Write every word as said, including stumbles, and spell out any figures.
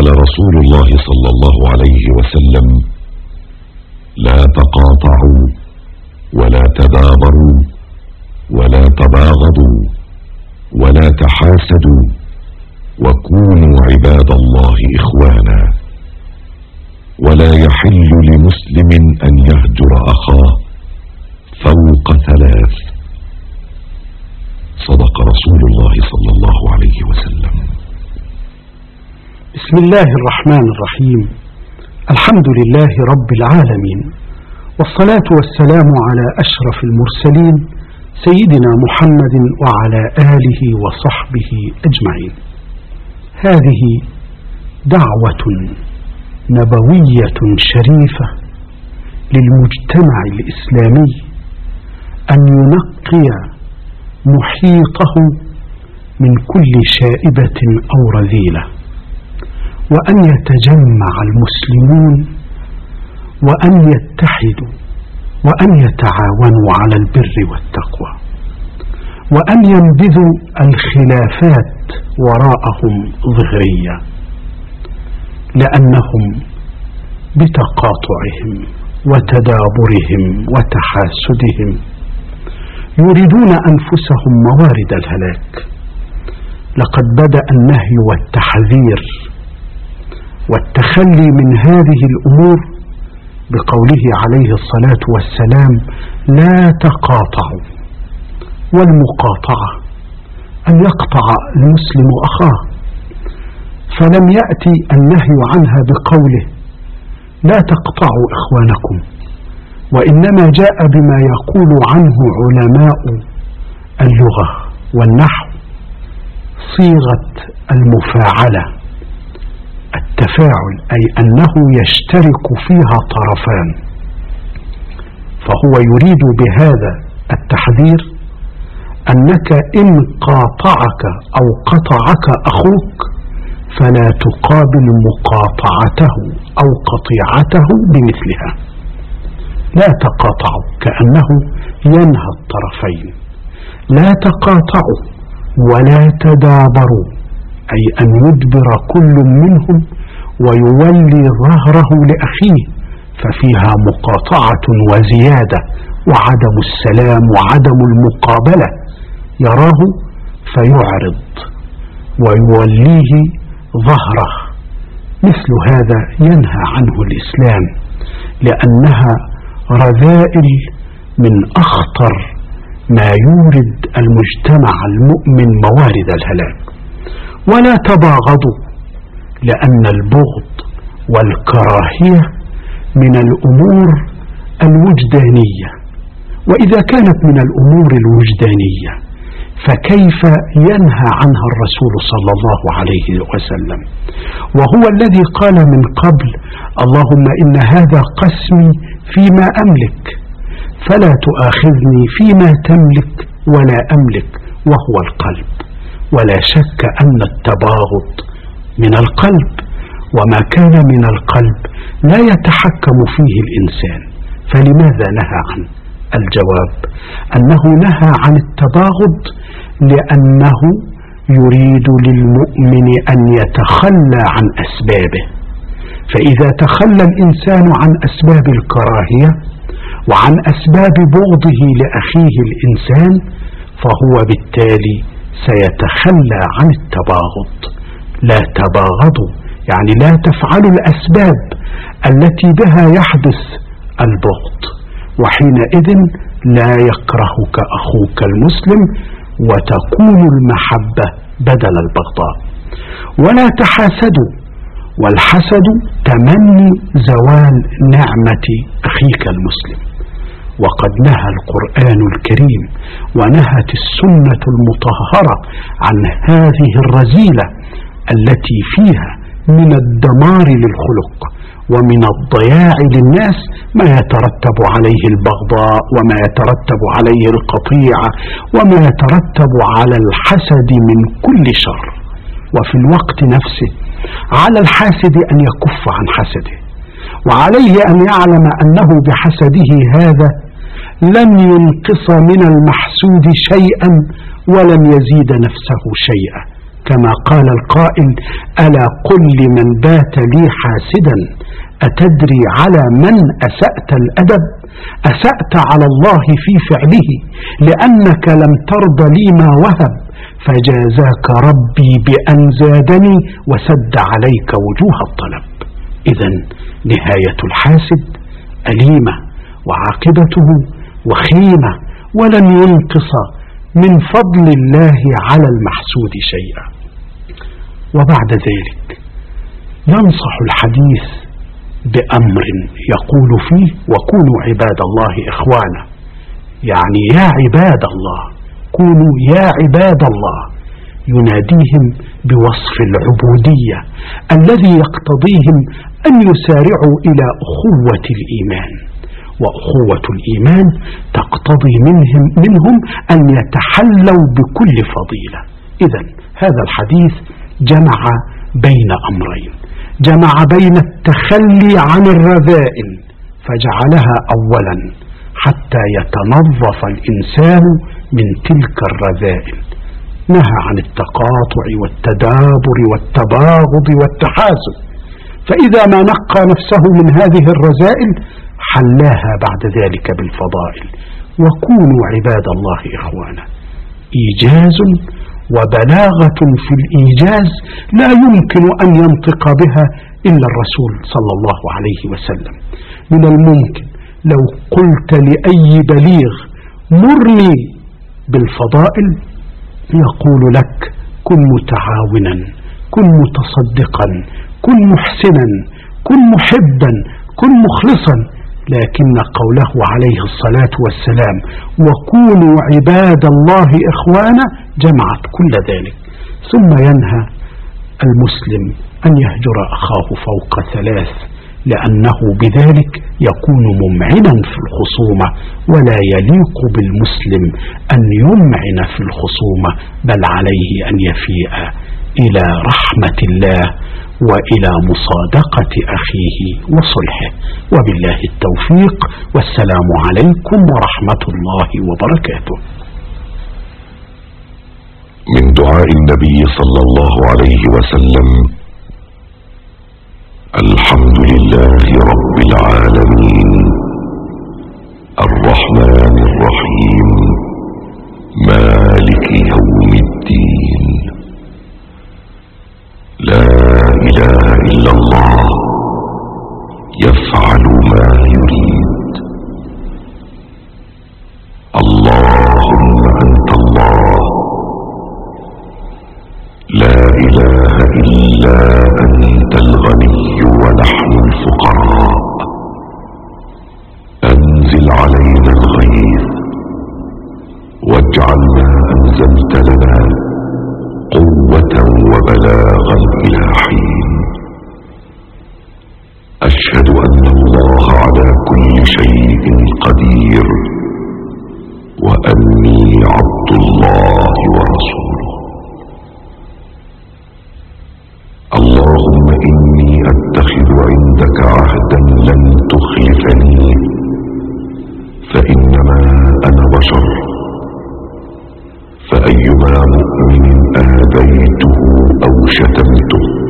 قال رسول الله صلى الله عليه وسلم: لا تقاطعوا ولا تدابروا ولا تباغضوا ولا تحاسدوا وكونوا عباد الله إخوانا. ولا يحل لمسلم أن يهجر أخاه فوق ثلاث. صدق رسول الله صلى الله عليه وسلم. بسم الله الرحمن الرحيم. الحمد لله رب العالمين، والصلاة والسلام على أشرف المرسلين سيدنا محمد وعلى آله وصحبه أجمعين. هذه دعوة نبوية شريفة للمجتمع الإسلامي أن ينقي محيطه من كل شائبة أو رذيلة، وأن يتجمع المسلمون وأن يتحدوا وأن يتعاونوا على البر والتقوى، وأن ينبذوا الخلافات وراءهم ظهريا، لأنهم بتقاطعهم وتدابرهم وتحاسدهم يريدون أنفسهم موارد الهلاك. لقد بدأ النهي والتحذير والتخلي من هذه الأمور بقوله عليه الصلاة والسلام: لا تقاطعوا. والمقاطعة أن يقطع المسلم أخاه، فلم يأتي النهي عنها بقوله: لا تقطعوا إخوانكم، وإنما جاء بما يقول عنه علماء اللغة والنحو صيغة المفاعلة، التفاعل، أي أنه يشترك فيها طرفان. فهو يريد بهذا التحذير أنك إن قاطعك أو قطعك أخوك فلا تقابل مقاطعته أو قطيعته بمثلها. لا تقاطعوا، كأنه ينهى الطرفين. لا تقاطعوا ولا تدابروا، أي أن يدبر كل منهم ويولي ظهره لأخيه، ففيها مقاطعة وزيادة وعدم السلام وعدم المقابلة. يراه فيعرض ويوليه ظهره. مثل هذا ينهى عنه الإسلام، لأنها رذائل من أخطر ما يورد المجتمع المؤمن موارد الهلاك. ولا تباغضوا، لأن البغض والكراهية من الأمور الوجدانية، وإذا كانت من الأمور الوجدانية فكيف ينهى عنها الرسول صلى الله عليه وسلم، وهو الذي قال من قبل: اللهم إن هذا قسمي فيما أملك فلا تؤاخذني فيما تملك ولا أملك، وهو القلب. ولا شك أن التباغض من القلب، وما كان من القلب لا يتحكم فيه الإنسان، فلماذا نهى عنه؟ الجواب أنه نهى عن التباغض لأنه يريد للمؤمن أن يتخلى عن أسبابه. فإذا تخلى الإنسان عن أسباب الكراهية وعن أسباب بغضه لأخيه الإنسان فهو بالتالي سيتخلى عن التباغض. لا تباغضوا، يعني لا تفعلوا الأسباب التي بها يحدث البغض، وحينئذ لا يكرهك أخوك المسلم وتكون المحبة بدل البغضاء. ولا تحاسدوا، والحسد تمني زوال نعمة أخيك المسلم، وقد نهى القرآن الكريم ونهت السنة المطهرة عن هذه الرذيلة التي فيها من الدمار للخلق ومن الضياع للناس ما يترتب عليه البغضاء وما يترتب عليه القطيعة وما يترتب على الحسد من كل شر. وفي الوقت نفسه على الحاسد أن يكف عن حسده، وعليه أن يعلم أنه بحسده هذا لن ينقص من المحسود شيئا ولن يزيد نفسه شيئا، كما قال القائل: ألا قل لمن بات لي حاسدا أتدري على من أسأت الأدب؟ أسأت على الله في فعله، لأنك لم ترض لي ما وهب، فجازاك ربي بأن زادني وسد عليك وجوه الطلب. إذن نهاية الحاسد أليمة وعاقبته وخيمة، ولن ينقص من فضل الله على المحسود شيئا. وبعد ذلك ينصح الحديث بأمر يقول فيه: وكونوا عباد الله إخوانا، يعني يا عباد الله، كونوا يا عباد الله، يناديهم بوصف العبودية الذي يقتضيهم أن يسارعوا إلى أخوة الإيمان، وأخوة الإيمان تقتضي منهم, منهم أن يتحلوا بكل فضيلة. إذن هذا الحديث جمع بين أمرين، جمع بين التخلي عن الرذائل فجعلها أولا حتى يتنظف الإنسان من تلك الرذائل، نهى عن التقاطع والتدابر والتباغض والتحاسد، فإذا ما نقى نفسه من هذه الرذائل حلاها بعد ذلك بالفضائل. وكونوا عباد الله إخوانا، إيجاز وبلاغة في الإيجاز لا يمكن أن ينطق بها إلا الرسول صلى الله عليه وسلم. من الممكن لو قلت لأي بليغ مرني بالفضائل يقول لك: كن متعاونا، كن متصدقا، كن محسنا، كن محبا، كن مخلصا. لكن قوله عليه الصلاة والسلام: وكونوا عباد الله إخوانا، جمعت كل ذلك. ثم ينهى المسلم أن يهجر أخاه فوق ثلاث، لأنه بذلك يكون ممعنا في الخصومة، ولا يليق بالمسلم أن يمعن في الخصومة، بل عليه أن يفيء إلى رحمة الله وإلى مصادقة أخيه وصلحه. وبالله التوفيق، والسلام عليكم ورحمة الله وبركاته. من دعاء النبي صلى الله عليه وسلم: الحمد لله رب العالمين، الرحمن الرحيم، مالك يوم الدين، لا إله إلا الله، يفعل ما يريد. اللهم أنت الله، لا إله إلا أنت الغني ونحن الفقراء. أنزل علينا الغيث، واجعل ما أنزلت لنا قوة وبلاغا إلى حين. أشهد أن الله على كل شيء قدير، وأني عبد الله ورسوله. اللهم إني أتخذ عندك عهدا لن تخلفني، فإنما أنا بشر، فأيما مؤمن آذيته أو شتمته